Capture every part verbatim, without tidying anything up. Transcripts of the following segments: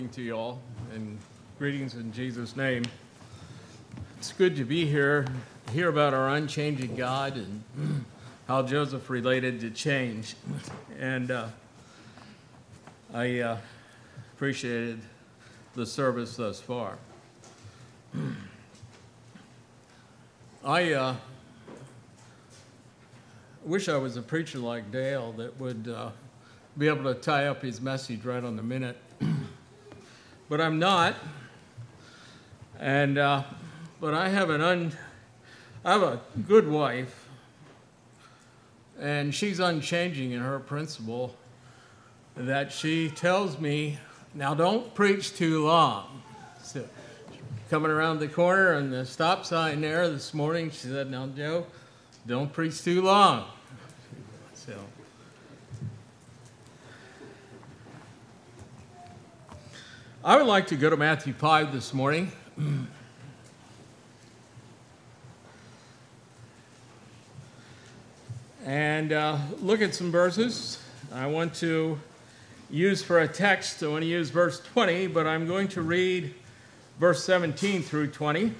To you all, and greetings in Jesus' name. It's good to be here, hear about our unchanging God and how Joseph related to change. And uh, I uh, appreciated the service thus far. I uh, wish I was a preacher like Dale that would uh, be able to tie up his message right on the minute. But I'm not, and uh, but I have an un, I have a good wife, and she's unchanging in her principle that she tells me, now don't preach too long. So coming around the corner and the stop sign there this morning, she said, now Joe, don't preach too long. So. I would like to go to Matthew five this morning. And uh, look at some verses. I want to use for a text, I want to use verse twenty, but I'm going to read verse seventeen through twenty.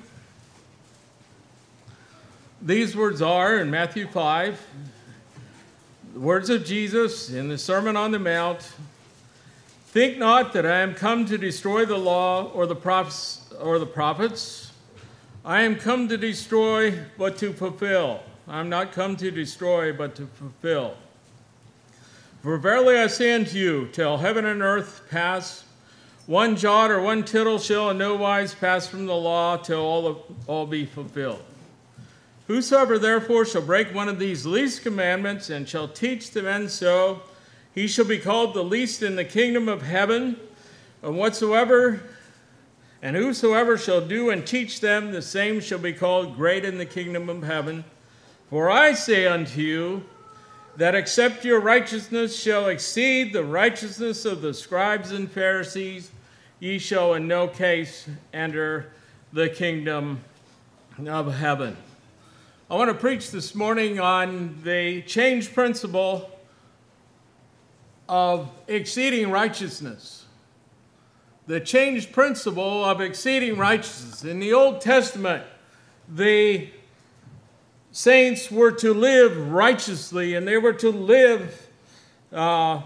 These words are in Matthew five, the words of Jesus in the Sermon on the Mount. Think not that I am come to destroy the law or the prophets or the prophets. I am come to destroy, but to fulfill. I am not come to destroy, but to fulfill. For verily I say unto you, till heaven and earth pass, one jot or one tittle shall in no wise pass from the law till all of, all be fulfilled. Whosoever therefore shall break one of these least commandments and shall teach the men so, he shall be called the least in the kingdom of heaven, and whatsoever and whosoever shall do and teach them, the same shall be called great in the kingdom of heaven. For I say unto you, that except your righteousness shall exceed the righteousness of the scribes and Pharisees, ye shall in no case enter the kingdom of heaven. I want to preach this morning on the change principle of exceeding righteousness. The changed principle of exceeding righteousness. In the Old Testament, the saints were to live righteously, and they were to live uh,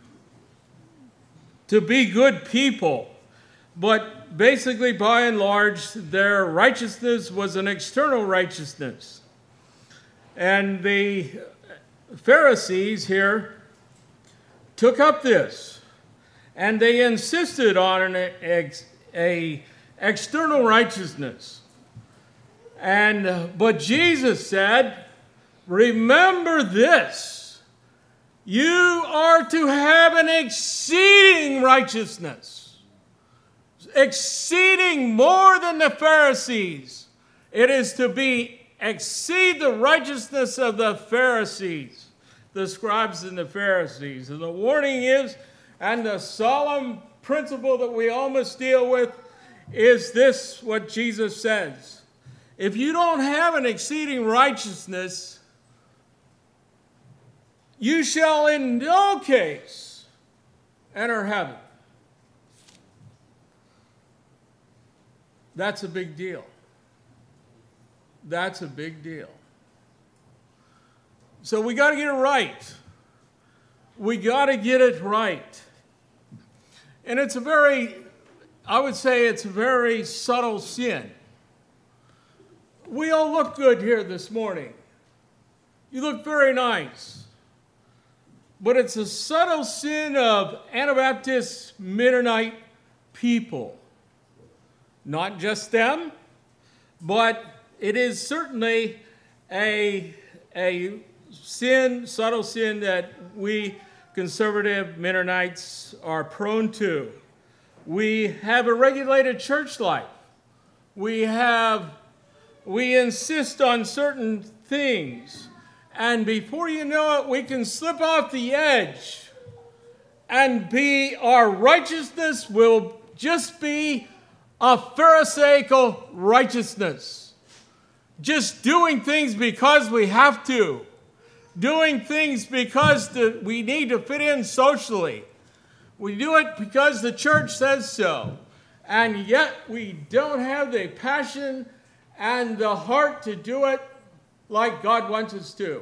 to be good people. But basically, by and large, their righteousness was an external righteousness. And the Pharisees here took up this, and they insisted on an ex, a external righteousness. And uh, but Jesus said, remember this, you are to have an exceeding righteousness, exceeding more than the Pharisees. It is to be exceed the righteousness of the Pharisees, the scribes and the Pharisees. And the warning is, and the solemn principle that we all must deal with is this, what Jesus says. If you don't have an exceeding righteousness, you shall in no case enter heaven. That's a big deal. That's a big deal. So we got to get it right. We got to get it right. And it's a very, I would say it's a very subtle sin. We all look good here this morning. You look very nice. But it's a subtle sin of Anabaptist Mennonite people. Not just them, but it is certainly a, a sin, subtle sin that we conservative Mennonites are prone to. We have a regulated church life. We have, we insist on certain things. And before you know it, we can slip off the edge and be, our righteousness will just be a Pharisaical righteousness. Just doing things because we have to. Doing things because the, we need to fit in socially. We do it because the church says so. And yet we don't have the passion and the heart to do it like God wants us to.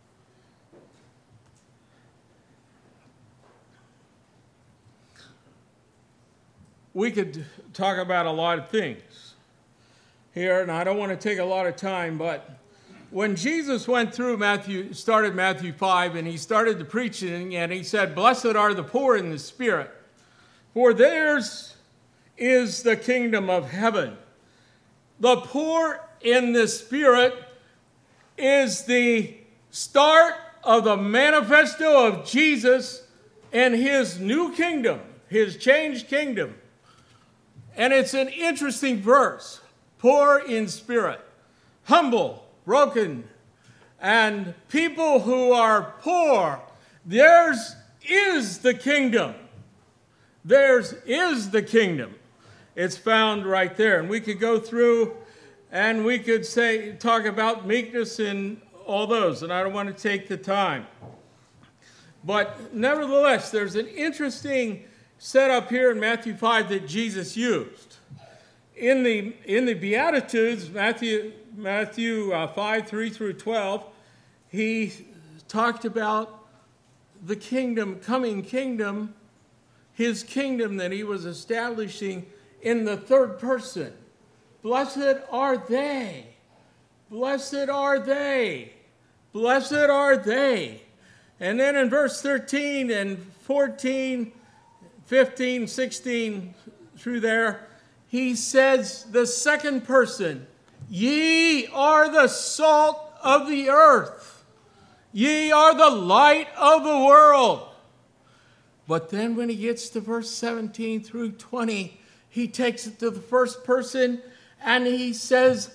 We could talk about a lot of things here, and I don't want to take a lot of time, but when Jesus went through Matthew, started Matthew five, and he started the preaching, and he said, "Blessed are the poor in the spirit, for theirs is the kingdom of heaven." The poor in the spirit is the start of the manifesto of Jesus and his new kingdom, his changed kingdom. And it's an interesting verse. Poor in spirit, humble, broken, and people who are poor, theirs is the kingdom. Theirs is the kingdom. It's found right there. And we could go through and we could say, talk about meekness and all those, and I don't want to take the time. But nevertheless, there's an interesting setup here in Matthew five that Jesus used. In the, in the Beatitudes, Matthew, Matthew uh, five, three through twelve, he talked about the kingdom, coming kingdom, his kingdom that he was establishing in the third person. Blessed are they. Blessed are they. Blessed are they. And then in verse thirteen and fourteen, fifteen, sixteen, through there, he says the second person, "Ye are the salt of the earth. Ye are the light of the world." But then when he gets to verse seventeen through twenty, he takes it to the first person and he says,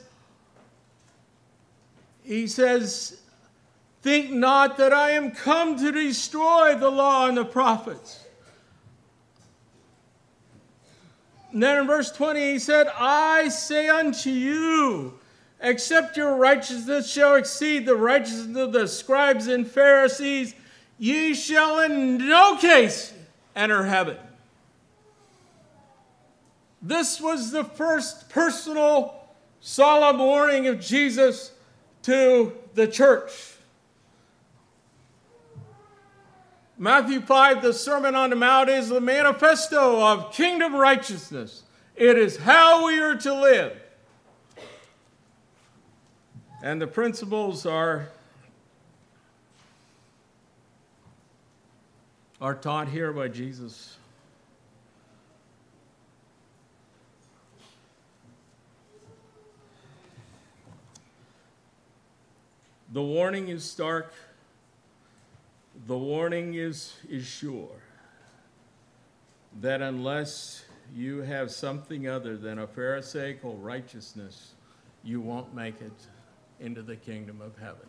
he says, "Think not that I am come to destroy the law and the prophets." And then in verse twenty, he said, "I say unto you, except your righteousness shall exceed the righteousness of the scribes and Pharisees, ye shall in no case enter heaven." This was the first personal, solemn warning of Jesus to the church. Matthew five, the Sermon on the Mount, is the manifesto of kingdom righteousness. It is how we are to live. And the principles are, are taught here by Jesus. The warning is stark. The warning is, is sure that unless you have something other than a Pharisaical righteousness, you won't make it into the kingdom of heaven.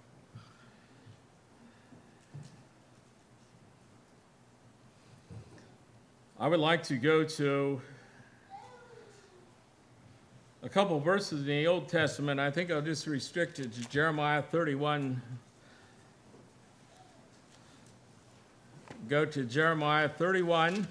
I would like to go to a couple verses in the Old Testament. I think I'll just restrict it to Jeremiah thirty-one. Go to Jeremiah thirty-one.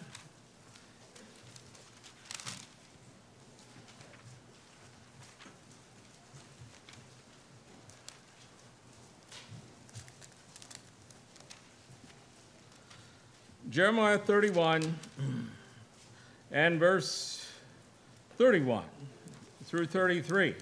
Jeremiah thirty-one and verse thirty-one through thirty-three.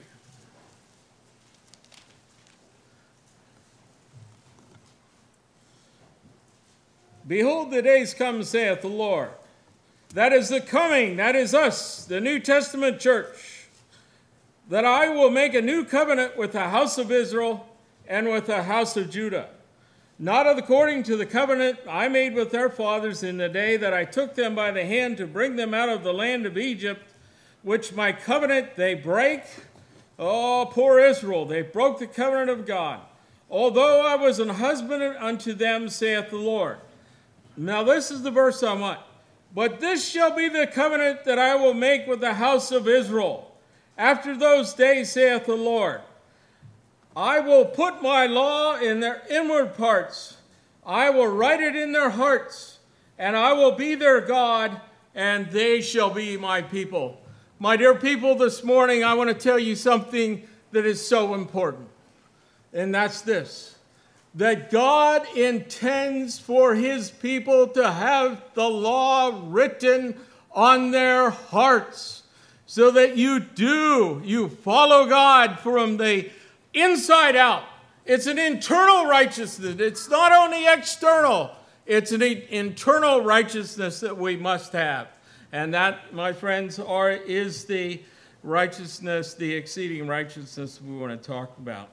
"Behold, the days come, saith the Lord." That is the coming, that is us, the New Testament church. "That I will make a new covenant with the house of Israel and with the house of Judah. Not according to the covenant I made with their fathers in the day that I took them by the hand to bring them out of the land of Egypt, which my covenant they break." Oh, poor Israel, they broke the covenant of God. "Although I was an husband unto them, saith the Lord." Now this is the verse I want. "But this shall be the covenant that I will make with the house of Israel. After those days, saith the Lord, I will put my law in their inward parts. I will write it in their hearts, and I will be their God, and they shall be my people. My dear people, this morning I want to tell you something that is so important, and that's this: that God intends for his people to have the law written on their hearts, so that you do, you follow God from the inside out. It's an internal righteousness. It's not only external. It's an internal righteousness that we must have. And that, my friends, are is the righteousness, the exceeding righteousness we want to talk about.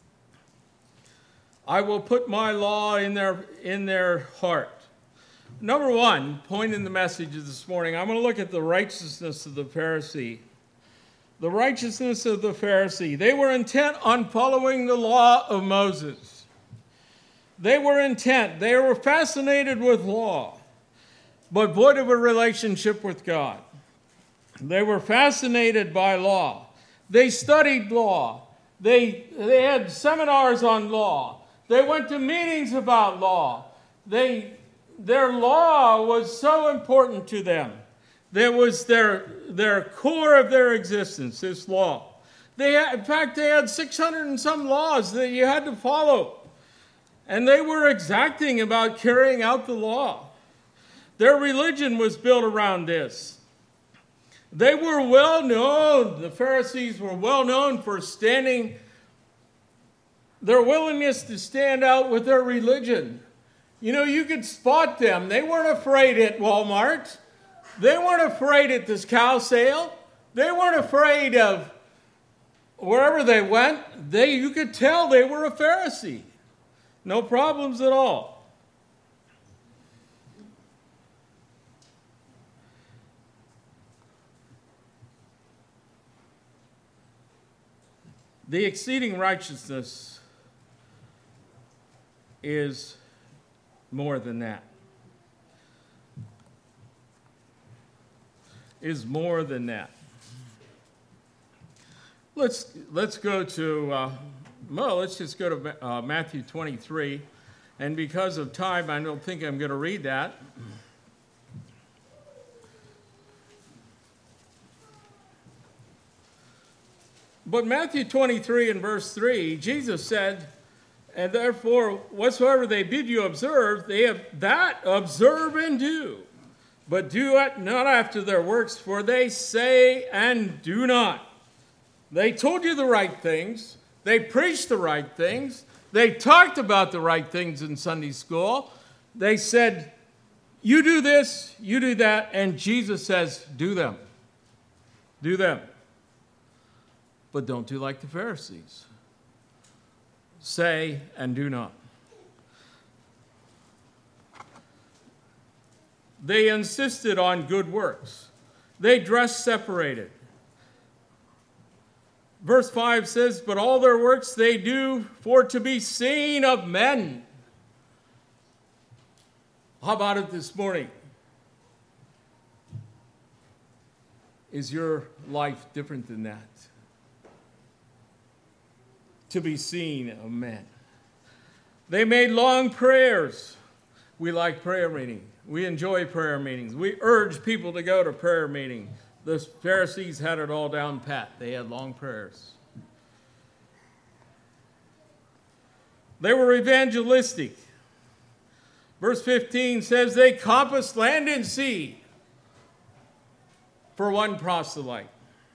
I will put my law in their, in their heart. Number one, point in the message this morning, I'm going to look at the righteousness of the Pharisee. The righteousness of the Pharisee. They were intent on following the law of Moses. They were intent. They were fascinated with law, but void of a relationship with God. They were fascinated by law. They studied law. They, they had seminars on law. They went to meetings about law. They, their law was so important to them. That was their, their core of their existence, this law. They had, in fact, they had six hundred and some laws that you had to follow. And they were exacting about carrying out the law. Their religion was built around this. They were well known, the Pharisees were well known for standing, their willingness to stand out with their religion. You know, you could spot them. They weren't afraid at Walmart. They weren't afraid at this cow sale. They weren't afraid of wherever they went. They, you could tell they were a Pharisee. No problems at all. The exceeding righteousness is more than that. Is more than that. Let's let's go to uh, well. Let's just go to uh, Matthew twenty-three, and because of time, I don't think I'm going to read that. But Matthew twenty-three and verse three, Jesus said, "And therefore, whatsoever they bid you observe, they have that observe and do. But do it not after their works, for they say and do not." They told you the right things. They preached the right things. They talked about the right things in Sunday school. They said, you do this, you do that, and Jesus says, do them. Do them. But don't do like the Pharisees. Say and do not. They insisted on good works. They dressed separated. Verse five says, but all their works they do for to be seen of men. How about it this morning? Is your life different than that? To be seen of men. They made long prayers. We like prayer meeting. We enjoy prayer meetings. We urge people to go to prayer meeting. The Pharisees had it all down pat. They had long prayers. They were evangelistic. Verse fifteen says they compassed land and sea for one proselyte.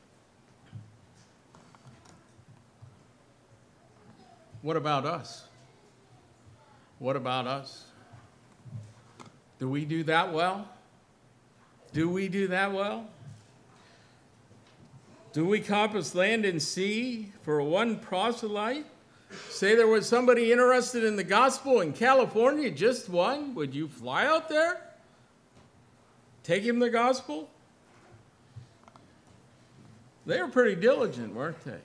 What about us? What about us? Do we do that well? Do we do that well? Do we compass land and sea for one proselyte? Say there was somebody interested in the gospel in California, just one. Would you fly out there? Take him the gospel? They were pretty diligent, weren't they?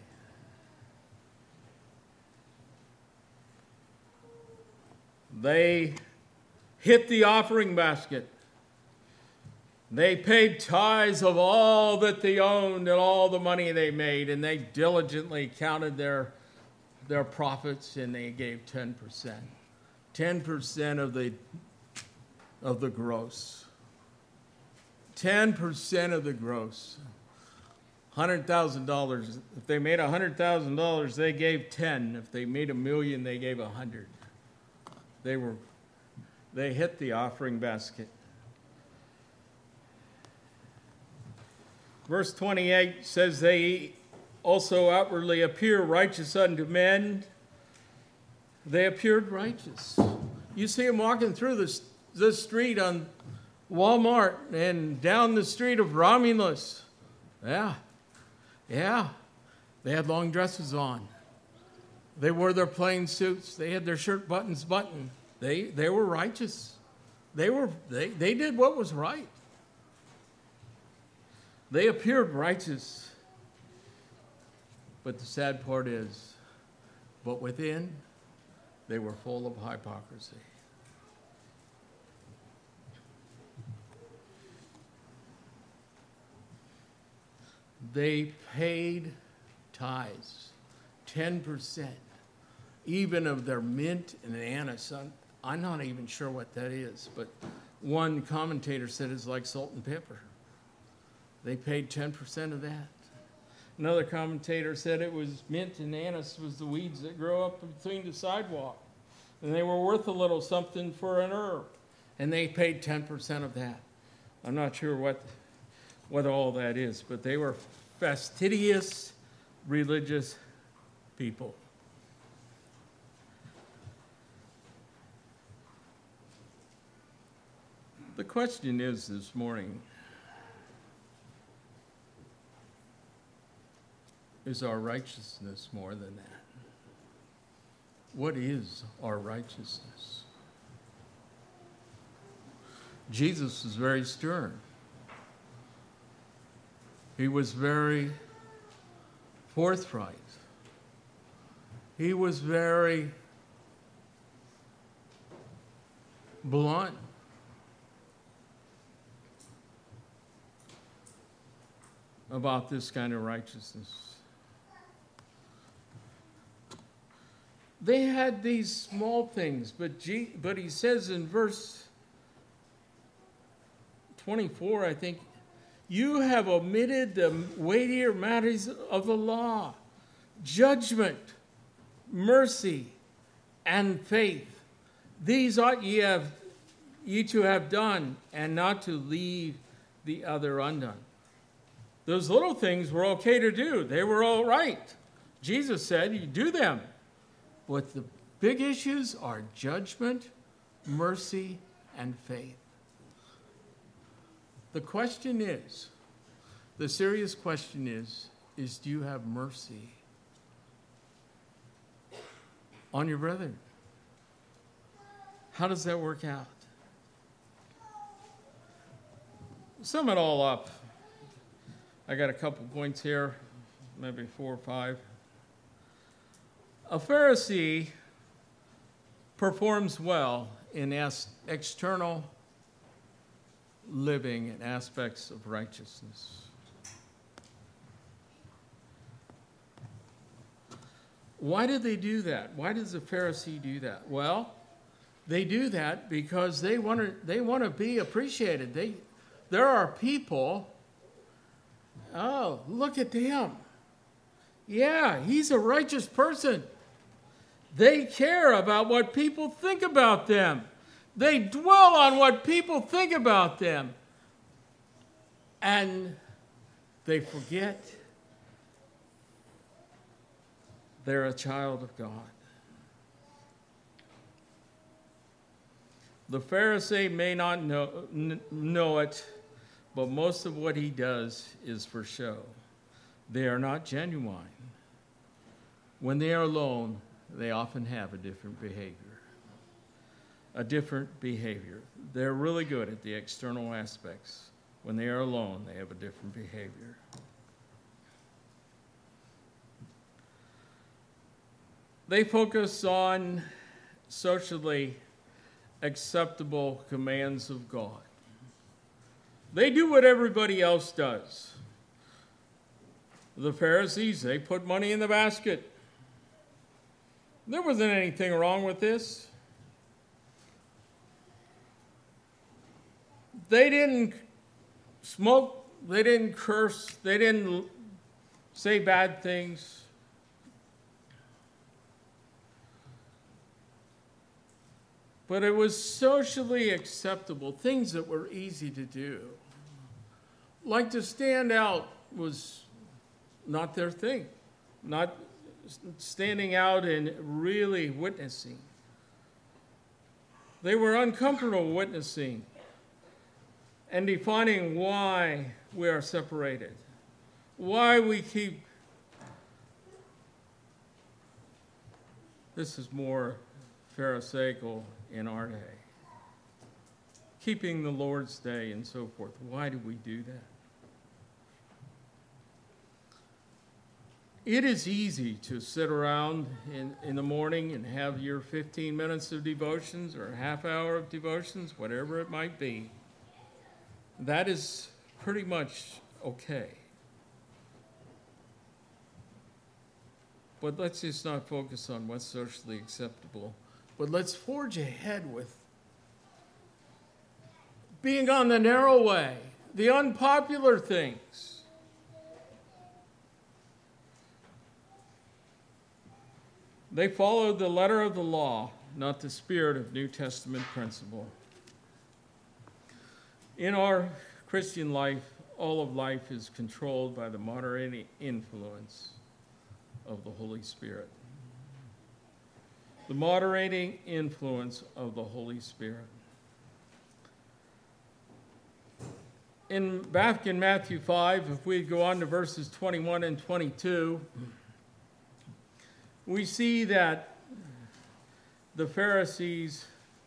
They hit the offering basket. They paid tithes of all that they owned and all the money they made, and they diligently counted their, their profits, and they gave ten percent. ten percent of the of the gross. ten percent of the gross. one hundred thousand dollars. If they made one hundred thousand dollars, they gave ten. If they made a million, they gave one hundred. They were, they hit the offering basket. Verse twenty-eight says, they also outwardly appear righteous unto men. They appeared righteous. You see them walking through the, the street on Walmart and down the street of Romulus. Yeah, yeah. They had long dresses on. They wore their plain suits. They had their shirt buttons buttoned. They they were righteous. They were they, they did what was right. They appeared righteous. But the sad part is, but within, they were full of hypocrisy. They paid tithes, ten percent, even of their mint and anise. I'm, I'm not even sure what that is, but one commentator said it's like salt and pepper. They paid ten percent of that. Another commentator said it was mint and anise was the weeds that grow up between the sidewalk. And they were worth a little something for an herb. And they paid ten percent of that. I'm not sure what, what all that is, but they were fastidious, religious people. The question is this morning, is our righteousness more than that? What is our righteousness? Jesus was very stern. He was very forthright. He was very blunt. About this kind of righteousness. They had these small things, but G, but he says in verse twenty-four, I think, you have omitted the weightier matters of the law, judgment, mercy, and faith. These ought ye have ye to have done, and not to leave the other undone. Those little things were okay to do. They were all right. Jesus said, you do them. But the big issues are judgment, mercy, and faith. The question is, the serious question is, is do you have mercy on your brother? How does that work out? Sum it all up. I got a couple points here, maybe four or five. A Pharisee performs well in as- external living and aspects of righteousness. Why did they do that? Why does a Pharisee do that? Well, they do that because they want to they want to be appreciated. They there are people, oh, look at him. Yeah, he's a righteous person. They care about what people think about them. They dwell on what people think about them. And they forget they're a child of God. The Pharisee may not know, n- know it, but most of what he does is for show. They are not genuine. When they are alone, they often have a different behavior. A different behavior. They're really good at the external aspects. When they are alone, they have a different behavior. They focus on socially acceptable commands of God. They do what everybody else does. The Pharisees, they put money in the basket. There wasn't anything wrong with this. They didn't smoke, they didn't curse, they didn't say bad things. But it was socially acceptable, things that were easy to do. Like to stand out was not their thing, not standing out and really witnessing. They were uncomfortable witnessing and defining why we are separated, why we keep. This is more Pharisaical in our day. Keeping the Lord's Day and so forth. Why do we do that? It is easy to sit around in, in the morning and have your fifteen minutes of devotions or a half hour of devotions, whatever it might be. That is pretty much okay. But let's just not focus on what's socially acceptable. But let's forge ahead with being on the narrow way, the unpopular things. They followed the letter of the law, not the spirit of New Testament principle. In our Christian life, all of life is controlled by the moderating influence of the Holy Spirit. The moderating influence of the Holy Spirit. In back in Matthew five, if we go on to verses twenty-one and twenty-two, we see that the Pharisees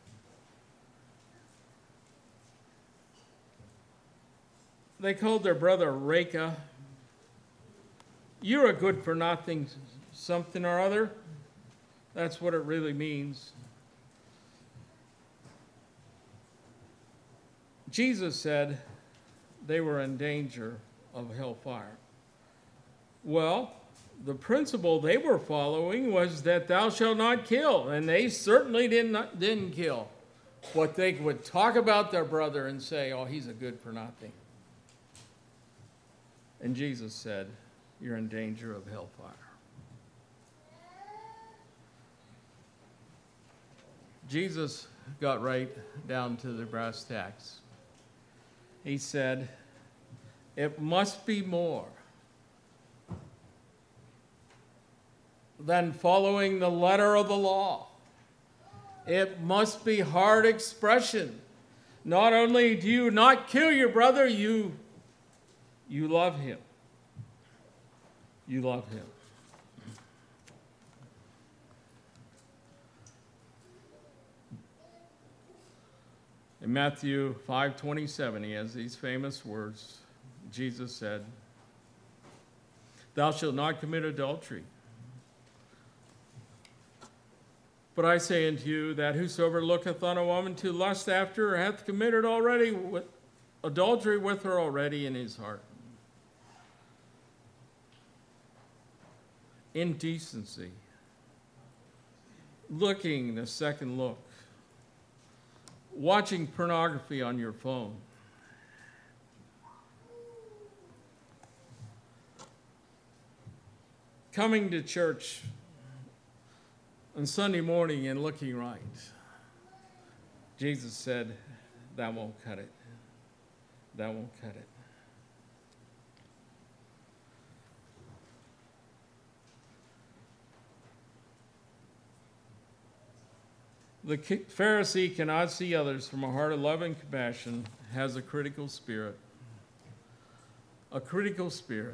they called their brother Raca. You're a good-for-nothing something or other. That's what it really means. Jesus said they were in danger of hellfire. Well, the principle they were following was that thou shalt not kill, and they certainly didn't, didn't kill. But they would talk about their brother and say, oh, he's a good-for-nothing. And Jesus said, you're in danger of hellfire. Jesus got right down to the brass tacks. He said, it must be more than following the letter of the law. It must be hard expression. Not only do you not kill your brother, you, you love him. You love him. In Matthew five twenty-seven, he has these famous words. Jesus said, thou shalt not commit adultery. But I say unto you that whosoever looketh on a woman to lust after her hath committed already with adultery with her already in his heart. Indecency. Looking the second look. Watching pornography on your phone. Coming to church on Sunday morning and looking right. Jesus said, that won't cut it. That won't cut it. The Pharisee cannot see others from a heart of love and compassion, has a critical spirit. A critical spirit.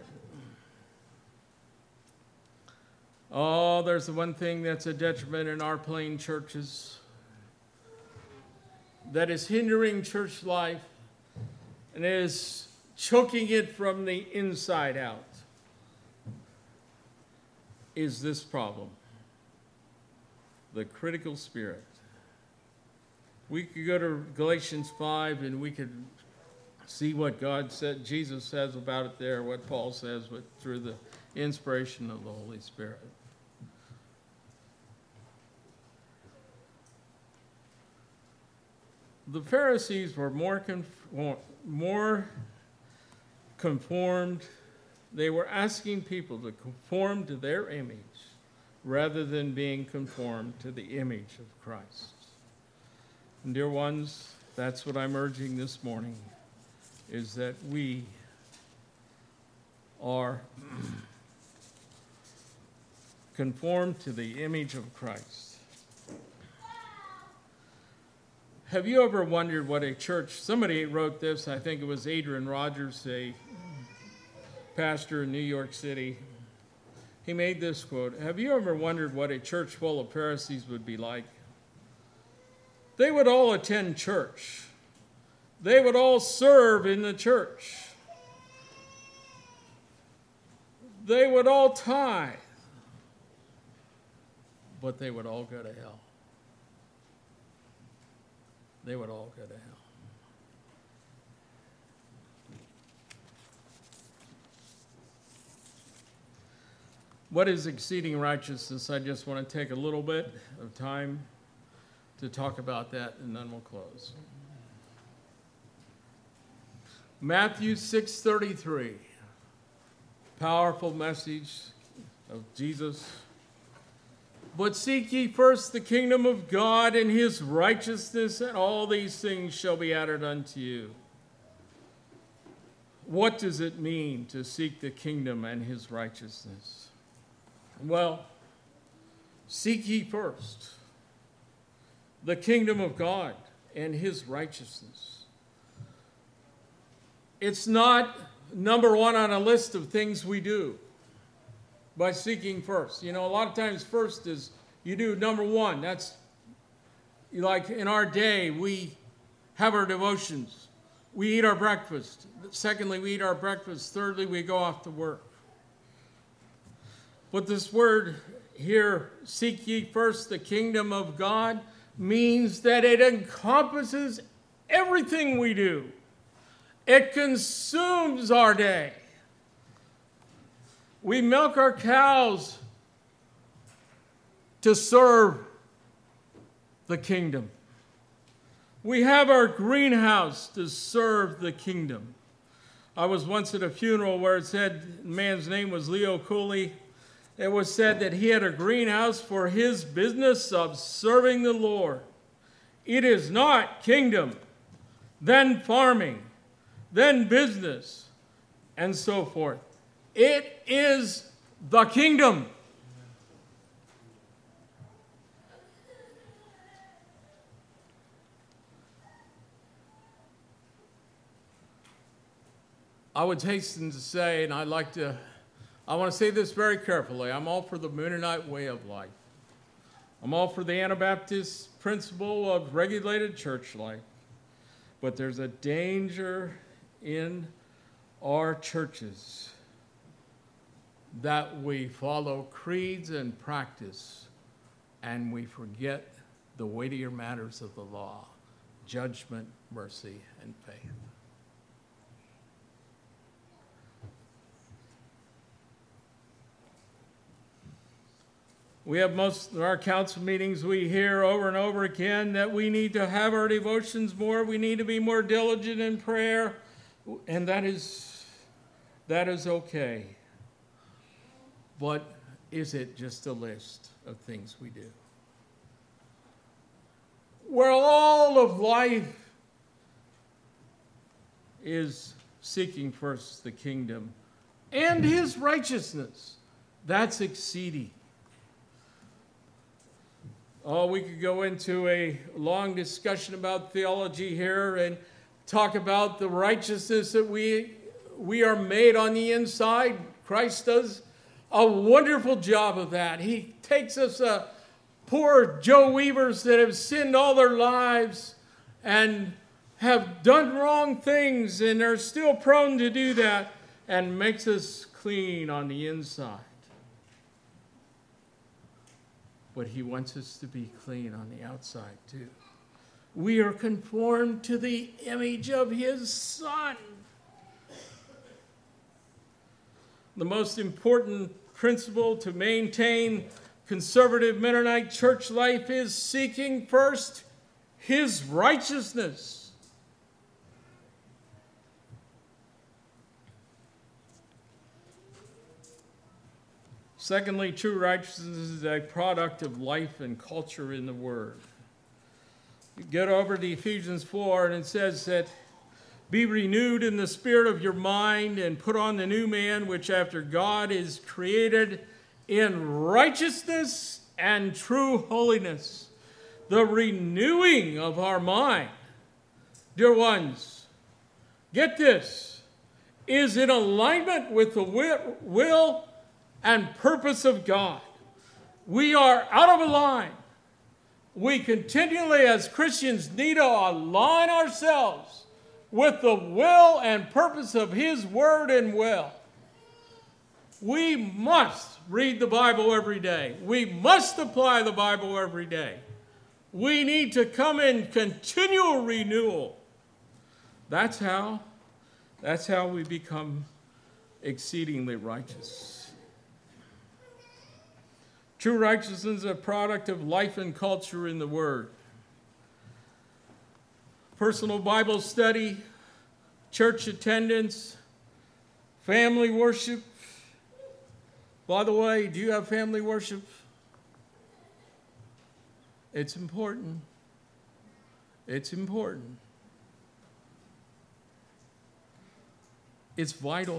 Oh, there's the one thing that's a detriment in our plain churches that is hindering church life and is choking it from the inside out, is this problem. The critical spirit. We could go to Galatians five and we could see what God said, Jesus says about it there, what Paul says with, through the inspiration of the Holy Spirit. The Pharisees were more conform, more conformed. They were asking people to conform to their image rather than being conformed to the image of Christ. And dear ones, that's what I'm urging this morning, is that we are conformed to the image of Christ. Have you ever wondered what a church, somebody wrote this, I think it was Adrian Rogers, a pastor in New York City. He made this quote, "Have you ever wondered what a church full of Pharisees would be like? They would all attend church. They would all serve in the church. They would all tithe. But they would all go to hell. They would all go to hell." What is exceeding righteousness? I just want to take a little bit of time to talk about that, and then we'll close. Matthew six thirty-three, powerful message of Jesus. "But seek ye first the kingdom of God and his righteousness, and all these things shall be added unto you." What does it mean to seek the kingdom and his righteousness? Well, seek ye first the kingdom of God and his righteousness. It's not number one on a list of things we do by seeking first. You know, a lot of times first is you do number one. That's like in our day, we have our devotions. We eat our breakfast. Secondly, we eat our breakfast. Thirdly, we go off to work. But this word here, seek ye first the kingdom of God, means that it encompasses everything we do. It consumes our day. We milk our cows to serve the kingdom. We have our greenhouse to serve the kingdom. I was once at a funeral where it said, the man's name was Leo Cooley. It was said that he had a greenhouse for his business of serving the Lord. It is not kingdom, then farming, then business, and so forth. It is the kingdom. I would hasten to say, and I'd like to, I want to say this very carefully, I'm all for the Mennonite way of life. I'm all for the Anabaptist principle of regulated church life. But there's a danger in our churches that we follow creeds and practice, and we forget the weightier matters of the law, judgment, mercy, and faith. We have most of our council meetings, we hear over and over again that we need to have our devotions more, we need to be more diligent in prayer, and that is, that is okay. But is it just a list of things we do? Where all of life is seeking first the kingdom and his righteousness, that's exceeding. Oh, we could go into a long discussion about theology here and talk about the righteousness that we we are made on the inside. Christ does a wonderful job of that. He takes us, uh, poor Joe Weavers that have sinned all their lives and have done wrong things and are still prone to do that, and makes us clean on the inside. But he wants us to be clean on the outside too. We are conformed to the image of his Son. The most important principle to maintain conservative Mennonite church life is seeking first his righteousness. Secondly, true righteousness is a product of life and culture in the Word. You get over to Ephesians four, and it says that, be renewed in the spirit of your mind and put on the new man, which after God is created in righteousness and true holiness. The renewing of our mind, dear ones, get this, is in alignment with the will and purpose of God. We are out of line. We continually, as Christians, need to align ourselves with the will and purpose of his word and will. We must read the Bible every day. We must apply the Bible every day. We need to come in continual renewal. That's how, that's how we become exceedingly righteous. True righteousness is a product of life and culture in the Word. Personal Bible study, church attendance, family worship. By the way, do you have family worship? It's important. It's important. It's vital.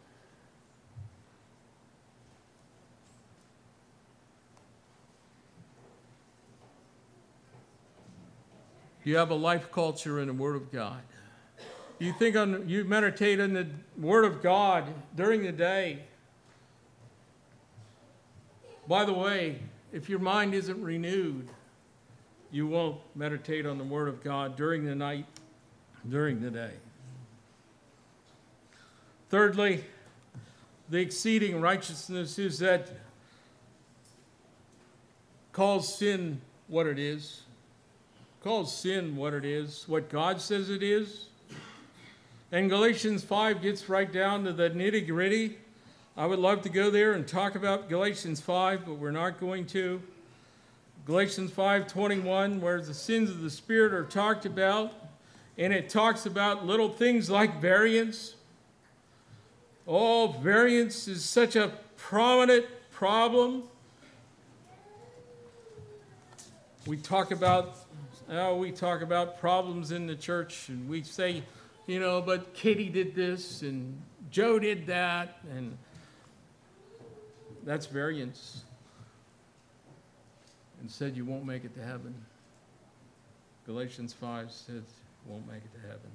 You have a life culture in the Word of God. You think on, you meditate on the Word of God during the day. By the way, if your mind isn't renewed, you won't meditate on the Word of God during the night, during the day. Thirdly, the exceeding righteousness is that calls sin what it is. Calls sin what it is, what God says it is. And Galatians five gets right down to the nitty-gritty. I would love to go there and talk about Galatians five, but we're not going to. Galatians five twenty-one, where the sins of the Spirit are talked about, and it talks about little things like variance. Oh, variance is such a prominent problem. We talk about, oh, we talk about problems in the church, and we say, you know, but Katie did this, and Joe did that, and that's variance. And said you won't make it to heaven. Galatians five says you won't make it to heaven.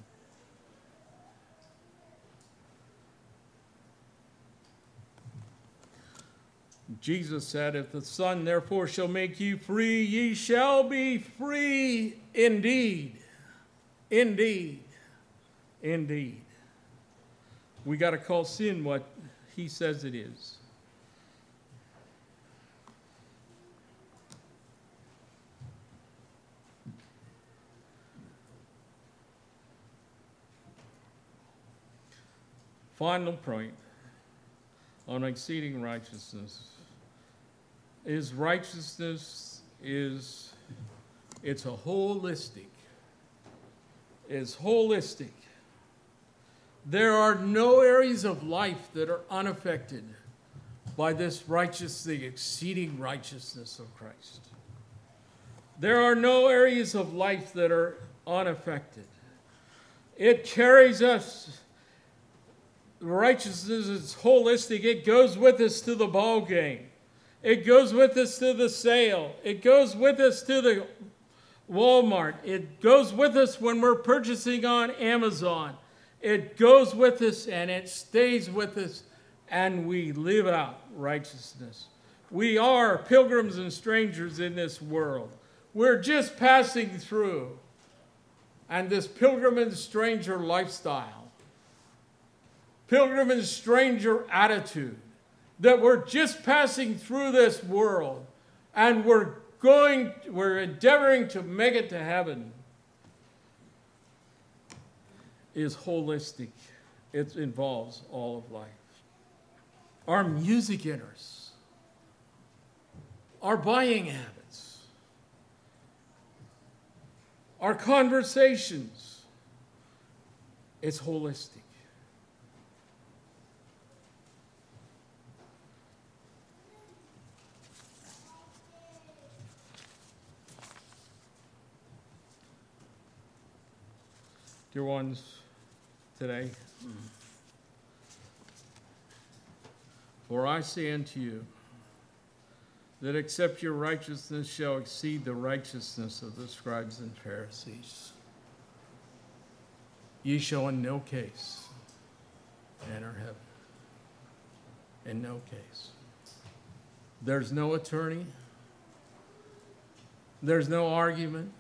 Jesus said, if the Son therefore shall make you free, ye shall be free indeed. Indeed. Indeed. We got to call sin what he says it is. Final point on exceeding righteousness is righteousness is, it's a holistic, it's holistic. There are no areas of life that are unaffected by this righteous, the exceeding righteousness of Christ. There are no areas of life that are unaffected. It carries us. Righteousness is holistic. It goes with us to the ball game. It goes with us to the sale. It goes with us to the Walmart. It goes with us when we're purchasing on Amazon. It goes with us and it stays with us, and we live out righteousness. We are pilgrims and strangers in this world. We're just passing through. And this pilgrim and stranger lifestyle, pilgrim and stranger attitude, that we're just passing through this world and we're going, we're endeavoring to make it to heaven, is holistic. It involves all of life. Our music interests, our buying habits, our conversations. It's holistic. Dear ones, today, for I say unto you, that except your righteousness shall exceed the righteousness of the scribes and Pharisees, ye shall in no case enter heaven. In no case. There's no attorney. There's no argument.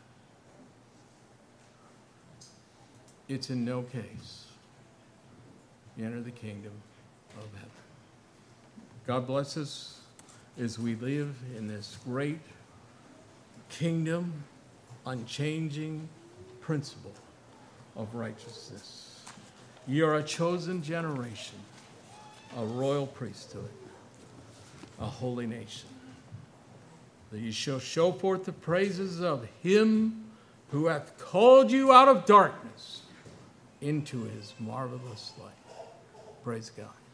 It's in no case you enter the kingdom of heaven. God bless us as we live in this great kingdom, unchanging principle of righteousness. You are a chosen generation, a royal priesthood, a holy nation, that you shall show forth the praises of him who hath called you out of darkness into his marvelous light. Praise God.